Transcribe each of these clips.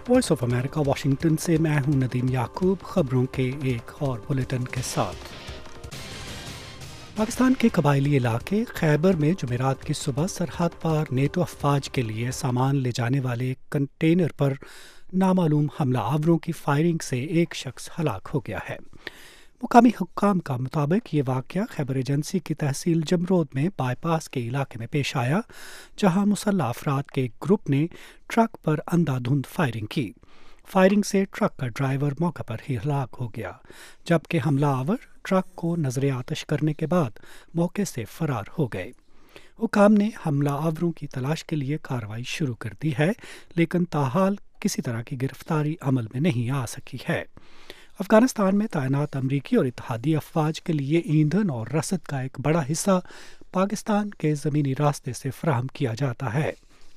Voice of America Washington से मैं हूं नदीम याकूब। खबरों के एक और बुलेटिन के साथ। पाकिस्तान के कबायली इलाके खैबर में जुमेरात की सुबह सरहद पार नेटो अफवाज के लिए सामान ले जाने वाले कंटेनर पर नामालूम हमला आवरों की फायरिंग से एक शख्स हलाक हो गया है। मुकामी हुक्काम का मुताबिक ये वाक़या खैबर एजेंसी की तहसील जमरोद में बाईपास के इलाके में पेश आया, जहां मुसल्लह अफराद के एक ग्रुप ने ट्रक पर अंधाधुंध फायरिंग की। फायरिंग से ट्रक का ड्राइवर मौके पर ही हलाक हो गया, जबकि हमलावर ट्रक को नजर आतश करने के बाद मौके से फरार हो गए। हुक्काम ने हमलावरों की तलाश के लिए कार्रवाई शुरू कर दी है, लेकिन ताहाल किसी तरह की गिरफ्तारी अमल में नहीं आ सकी है। अफगानिस्तान में तैनात अमरीकी और इत्तेहादी अफवाज के लिए ईंधन और रसद का एक बड़ा हिस्सा पाकिस्तान के ज़मीनी रास्ते से फराहम किया जाता है।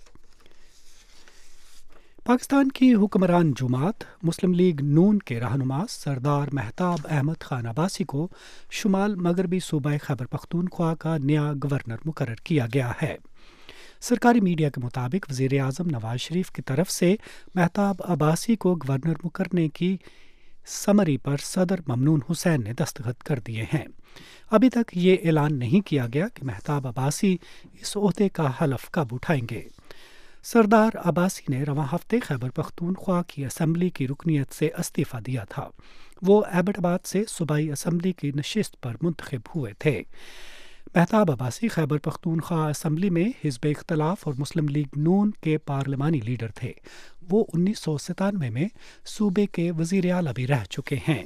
पाकिस्तान की हुक्मरान जमात मुस्लिम लीग नून के रहनुमा सरदार महताब अहमद खान अब्बासी को शुमाल मगरबी सूबा खैबर पख्तूनख्वा का नया गवर्नर मुकर्रर किया गया है। सरकारी मीडिया के मुताबिक वज़ीर आज़म नवाज शरीफ की तरफ से महताब अब्बासी को गवर्नर मुकर्रने की समरी पर सदर ममनून हुसैन ने दस्तखत कर दिए हैं। अभी तक ये ऐलान नहीं किया गया कि महताब अब्बासी इस ओहदे का हलफ कब उठाएंगे। सरदार अब्बासी ने रवां हफ्ते खैबर पख्तूनख्वा की असम्बली की रुकनीत से इस्तीफ़ा दिया था। वो एबटाबाद से सूबाई असम्बली की नशिस्त पर मुंतखब हुए थे। महताब अब्बासी खैबर पख्तूनख्वा असम्बली में हिज़्ब इख्तलाफ और मुस्लिम लीग नून के पार्लिमानी लीडर थे। वो 1997 में सूबे के वज़ीर आला भी रह चुके हैं।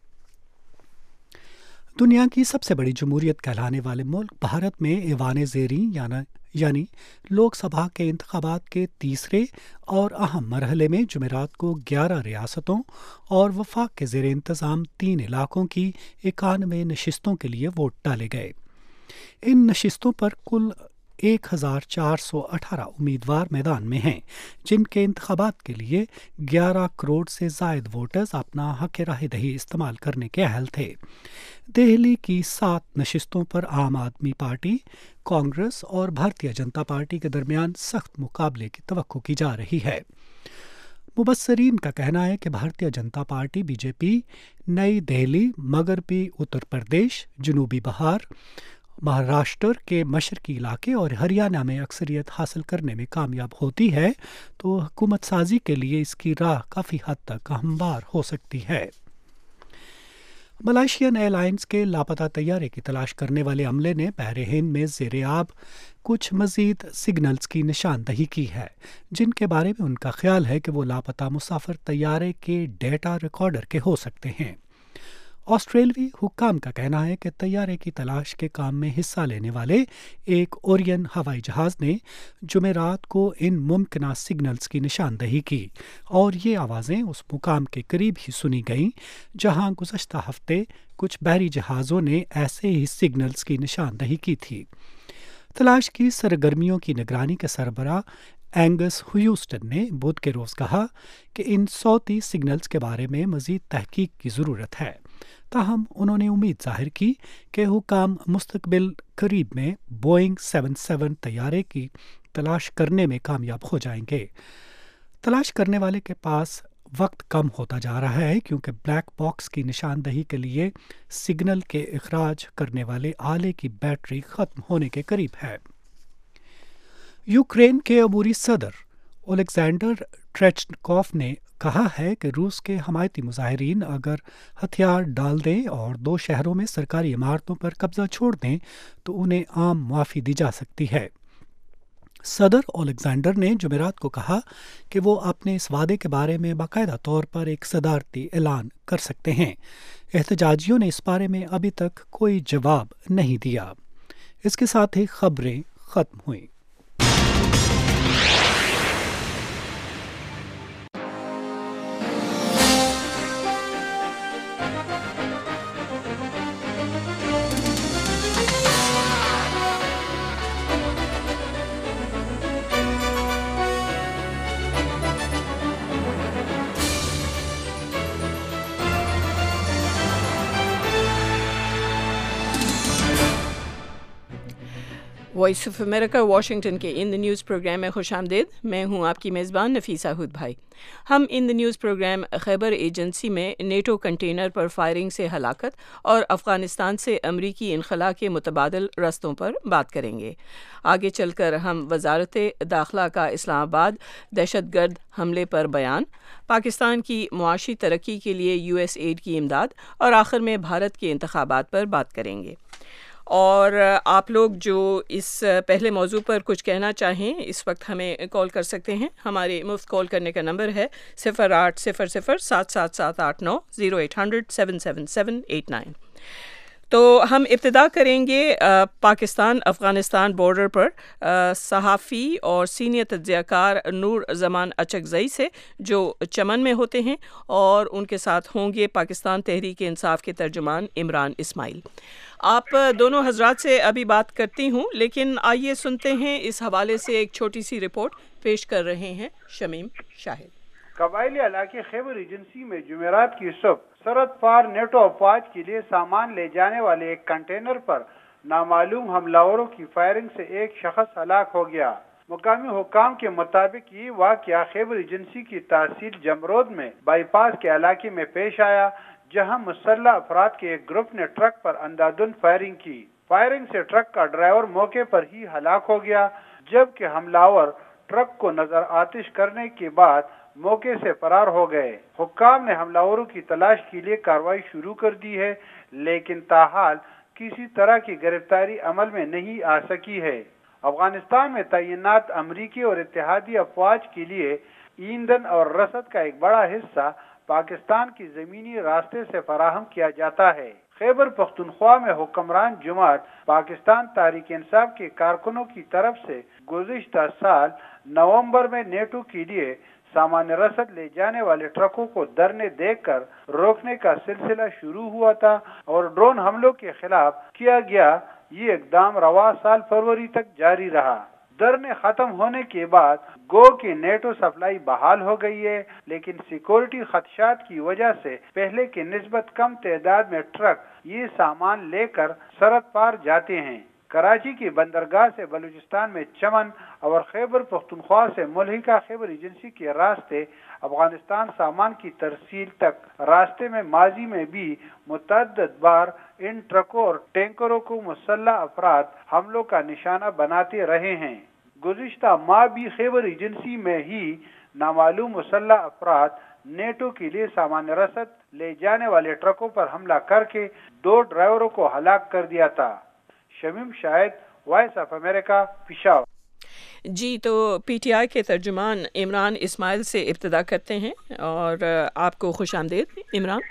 दुनिया की सबसे बड़ी जमहूरियत कहलाने वाले मुल्क भारत में ऐवान ज़ेरीं यानी लोकसभा के इंतखाबात के तीसरे और अहम मरहले में जुमेरात को 11 रियासतों और वफाक के ज़ेर इंतज़ाम 3 इलाकों की 91 नशिस्तों के लिए वोट डाले गए। इन नशिस्तों पर कुल 1418 उम्मीदवार मैदान में हैं, जिनके इंतखाबात के लिए 11 करोड़ से ज़ायद वोटर्स अपना हक़ राय दही इस्तेमाल करने के अहल थे। दिल्ली की 7 नशिस्तों पर आम आदमी पार्टी, कांग्रेस और भारतीय जनता पार्टी के दरमियान सख्त मुकाबले की तवक्को की जा रही है। मुबस्सरीन का कहना है कि भारतीय जनता पार्टी बीजेपी नई दिल्ली, मगरबी उत्तर प्रदेश, जनूबी बिहार, महाराष्ट्र के मशरकी इलाके और हरियाणा में अक्सरियत हासिल करने में कामयाब होती है तो हुकूमत साजी के लिए इसकी राह काफ़ी हद तक हमवार हो सकती है। मलेशियन एयरलाइंस के लापता तैयारे की तलाश करने वाले अमले ने बहरे हिंद में ज़ेरे आब कुछ मज़ीद सिग्नल्स की निशानदही की है, जिनके बारे में उनका ख्याल है कि वो लापता मुसाफिर तैयारे के डेटा रिकॉर्डर के हो सकते हैं। ऑस्ट्रेलियाई हुक्काम का कहना है कि तैयारे की तलाश के काम में हिस्सा लेने वाले एक ओरियन हवाई जहाज़ ने जुमेरात को इन मुमकिना सिग्नल्स की निशानदही की और ये आवाज़ें उस मुकाम के करीब ही सुनी गईं जहां गुज़श्ता हफ्ते कुछ बहरी जहाज़ों ने ऐसे ही सिग्नल्स की निशानदही की थी। तलाश की सरगर्मियों की निगरानी के सरबराह एंगस ह्यूस्टन ने बुध के रोज़ कहा कि इन सौती सिग्नल्स के बारे में मज़ीद तहकीक की ज़रूरत है। ताहम उन्होंने उम्मीद जाहिर की कि हुक्काम मुस्तकबिल करीब में बोइंग 77 तैयारे की तलाश करने में कामयाब हो जाएंगे। तलाश करने वाले के पास वक्त कम होता जा रहा है क्योंकि ब्लैक बॉक्स की निशानदही के लिए सिग्नल के इखराज करने वाले आले की बैटरी ख़त्म होने के करीब है। यूक्रेन के अबूरी सदर ओलेक्जेंडर ट्रेचकोव ने कहा है कि रूस के हमायती मुजाहिरीन अगर हथियार डाल दें और 2 शहरों में सरकारी इमारतों पर कब्जा छोड़ दें तो उन्हें आम मुआफ़ी दी जा सकती है। सदर ओलेक्जेंडर ने जुमेरात को कहा कि वो अपने इस वादे के बारे में बाकायदा तौर पर एक सदारती ऐलान कर सकते हैं। एहतजाजियों ने इस बारे में अभी तक कोई जवाब नहीं दिया। इसके साथ ही खबरें ख़त्म हुई। وائس آف امریکہ واشنگٹن کے ان دا نیوز پروگرام میں خوش آمدید. میں ہوں آپ کی میزبان نفیسہ ہود بھائی. ہم in the news program Khyber agency میں نیٹو کنٹینر پر فائرنگ سے ہلاکت اور افغانستان سے امریکی انخلاء کے متبادل رستوں پر بات کریں گے. آگے چل کر ہم وزارت داخلہ کا اسلام آباد دہشت گرد حملے پر بیان، پاکستان کی معاشی ترقی کے لیے یو ایس ایڈ کی امداد اور آخر میں بھارت کے انتخابات پر بات کریں گے. اور آپ لوگ جو اس پہلے موضوع پر کچھ کہنا چاہیں اس وقت ہمیں کال کر سکتے ہیں. ہمارے مفت کال کرنے کا نمبر ہے 0800-777890 0800-777-89. تو ہم ابتدا کریں گے پاکستان افغانستان بارڈر پر صحافی اور سینئر تجزیہ کار نور زمان اچکزئی سے جو چمن میں ہوتے ہیں، اور ان کے ساتھ ہوں گے پاکستان تحریک انصاف کے ترجمان عمران اسماعیل. آپ دونوں حضرات سے ابھی بات کرتی ہوں، لیکن آئیے سنتے ہیں اس حوالے سے ایک چھوٹی سی رپورٹ پیش کر رہے ہیں شمیم شاہد. قبائلی علاقے خیبر ایجنسی میں جمعرات کی صبح سرحد پار نیٹو افواج کے لیے سامان لے جانے والے ایک کنٹینر پر نامعلوم حملہ کی فائرنگ سے ایک شخص ہلاک ہو گیا. مقامی حکام کے مطابق یہ واقعہ خیبر ایجنسی کی تحصیل جمرود میں بائی پاس کے علاقے میں پیش آیا، جہاں مسلح افراد کے ایک گروپ نے ٹرک پر اندھادھند فائرنگ کی. فائرنگ سے ٹرک کا ڈرائیور موقع پر ہی ہلاک ہو گیا، جبکہ حملہ ٹرک کو نظر آتش کرنے کے بعد موقع سے فرار ہو گئے. حکام نے حملہ کی تلاش کے لیے کارروائی شروع کر دی ہے، لیکن تاحال کسی طرح کی گرفتاری عمل میں نہیں آ سکی ہے. افغانستان میں تعینات امریکی اور اتحادی افواج کے لیے ایندھن اور رسد کا ایک بڑا حصہ پاکستان کی زمینی راستے سے فراہم کیا جاتا ہے. خیبر پختونخوا میں حکمران جماعت پاکستان تحریک انصاف کے کارکنوں کی طرف سے گزشتہ سال نومبر میں نیٹو کے لیے سامان رسد لے جانے والے ٹرکوں کو دھرنے دے کر روکنے کا سلسلہ شروع ہوا تھا، اور ڈرون حملوں کے خلاف کیا گیا یہ اقدام رواں سال فروری تک جاری رہا. دھرنے ختم ہونے کے بعد گو کہ نیٹو سپلائی بحال ہو گئی ہے، لیکن سیکورٹی خدشات کی وجہ سے پہلے کی نسبت کم تعداد میں ٹرک یہ سامان لے کر سرحد پار جاتے ہیں. کراچی کی بندرگاہ سے بلوچستان میں چمن اور خیبر پختونخوا سے ملحقہ خیبر ایجنسی کے راستے افغانستان سامان کی ترسیل تک راستے میں ماضی میں بھی متعدد بار ان ٹرکوں اور ٹینکروں کو مسلح افراد حملوں کا نشانہ بناتے رہے ہیں. گزشتہ ماہ بھی خیبر ایجنسی میں ہی نامعلوم مسلح افراد نیٹو کے لیے سامان رسد لے جانے والے ٹرکوں پر حملہ کر کے 2 ڈرائیوروں کو ہلاک کر دیا تھا. Shamim Shahid, voice of America, Peshawar. جی، تو پی ٹی آئی کے ترجمان عمران اسماعیل سے ابتدا کرتے ہیں، اور آپ کو خوش آمدید عمران.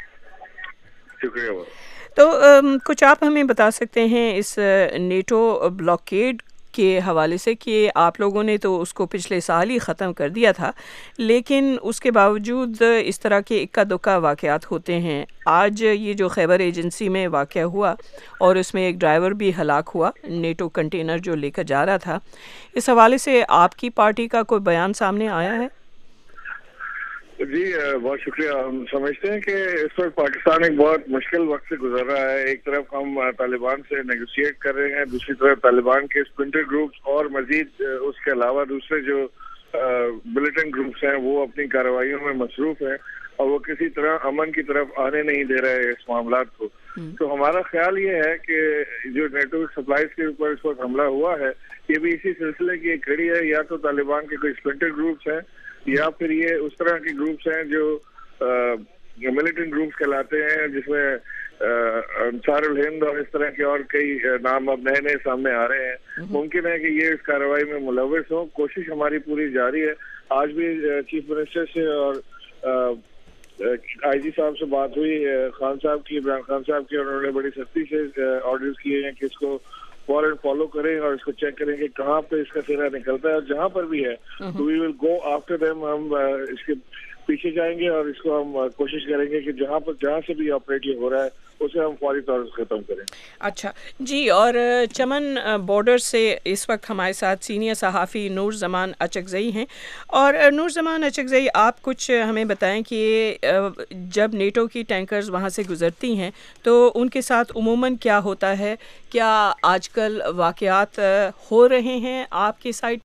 شکریہ. تو کچھ آپ ہمیں بتا سکتے ہیں اس نیٹو بلاکیڈ کے حوالے سے کہ آپ لوگوں نے تو اس کو پچھلے سال ہی ختم کر دیا تھا، لیکن اس کے باوجود اس طرح کے اکا دکا واقعات ہوتے ہیں. آج یہ جو خیبر ایجنسی میں واقعہ ہوا اور اس میں ایک ڈرائیور بھی ہلاک ہوا، نیٹو کنٹینر جو لے کر جا رہا تھا، اس حوالے سے آپ کی پارٹی کا کوئی بیان سامنے آیا ہے؟ جی بہت شکریہ. ہم سمجھتے ہیں کہ اس وقت پاکستان ایک بہت مشکل وقت سے گزر رہا ہے. ایک طرف ہم طالبان سے نیگوشیٹ کر رہے ہیں، دوسری طرف طالبان کے اسپلنٹر گروپس اور مزید اس کے علاوہ دوسرے جو ملیٹنٹ گروپس ہیں وہ اپنی کارروائیوں میں مصروف ہیں، اور وہ کسی طرح امن کی طرف آنے نہیں دے رہے اس معاملات کو. تو ہمارا خیال یہ ہے کہ جو نیٹو سپلائیز کے اوپر اس وقت حملہ ہوا ہے یہ بھی اسی سلسلے کی ایک کڑی ہے. یا تو طالبان کے کوئی اسپلنٹر گروپس ہیں، یا پھر یہ اس طرح کے گروپس ہیں جو ملیٹنٹ گروپس کہلاتے ہیں، جس میں انصار الہند اور اس طرح کے اور کئی نام اب نئے نئے سامنے آ رہے ہیں. ممکن ہے کہ یہ اس کارروائی میں ملوث ہوں. کوشش ہماری پوری جاری ہے. آج بھی چیف منسٹر سے اور آئی جی صاحب سے بات ہوئی، خان صاحب کی، عمران خان صاحب کی، اور انہوں نے بڑی سختی سے آرڈرز کیے ہیں کہ اس کو فوراً فالو کریں اور اس کو چیک کریں کہ کہاں پہ اس کا سہرا نکلتا ہے، اور جہاں پر بھی ہے وی ول گو آفٹر دیم. ہم اس کے پیچھے جائیں گے اور اس کو ہم کوشش کریں گے کہ جہاں سے بھی آپریٹ یہ ہو رہا ہے उसे हम फौरी तौर से ख़त्म करें। अच्छा जी, और चमन बॉर्डर से इस वक्त हमारे साथ सीनियर सहाफ़ी नूर ज़मान अचकज़ई हैं। और नूर ज़मान अचकज़ई, आप कुछ हमें बताएं कि जब नेटो की टैंकर्स वहाँ से गुज़रती हैं तो उनके साथ उमूमन क्या होता है? क्या आजकल वाक़यात हो रहे हैं आपकी साइड